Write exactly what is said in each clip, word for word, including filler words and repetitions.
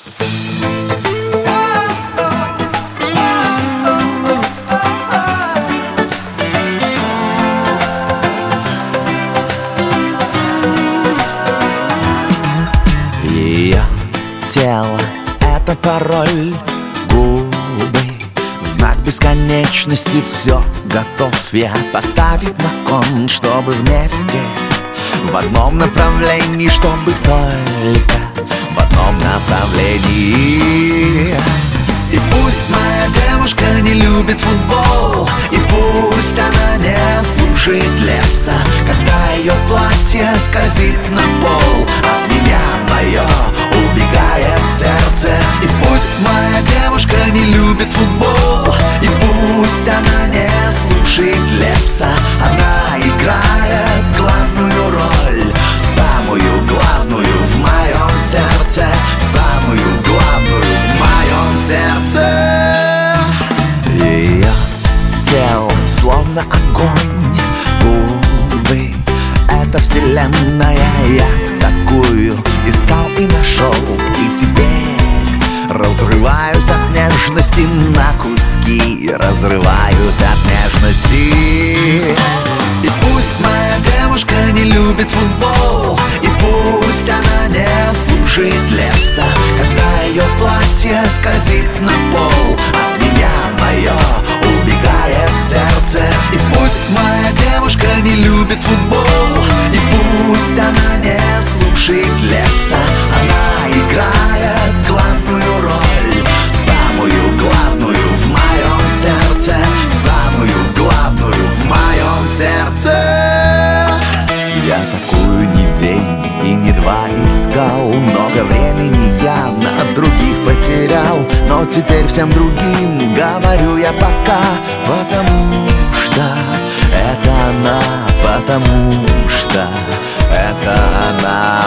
Ее тело — это пароль, губы — знак бесконечности. Все готов я поставить на кон, чтобы вместе в одном направлении, чтобы только в одном направлении. И пусть моя девушка не любит футбол, и пусть она не слушает Лепса, когда ее платье скользит на пол, от меня мое убегает сердце. И пусть моя девушка не любит футбол, и пусть она не слушает Лепса, она играет главную роль, самую главную в моем сердце, самую главную в моем сердце. Ее тело словно огонь, губы — это вселенная. Я такую искал и нашел, и теперь разрываюсь от нежности на куски, разрываюсь от нежности. И пусть моя девушка не любит футбол, и пусть она не слушает Лепса, когда ее платье скользит на пол, от меня мое убегает сердце. И пусть моя девушка не любит футбол, и пусть она не слушает Лепса, она играет главную роль, самую главную в моем сердце, самую главную в моем сердце. Я такую ни день и ни два искал, много времени я на других потерял, но теперь всем другим говорю я пока, потому что это она, потому что это она.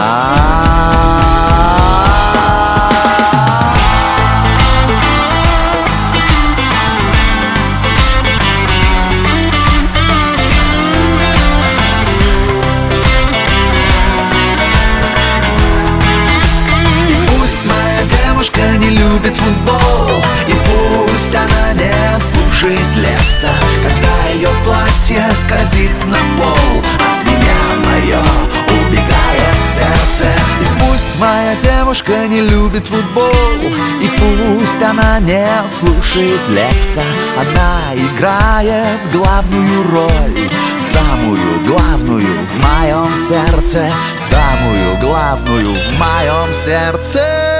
Не любит футбол, и пусть она не слушает Лепса, когда ее платье скользит на пол, от меня мое убегает сердце. И пусть моя девушка не любит футбол, и пусть она не слушает Лепса, она играет главную роль, самую главную в моем сердце, самую главную в моем сердце.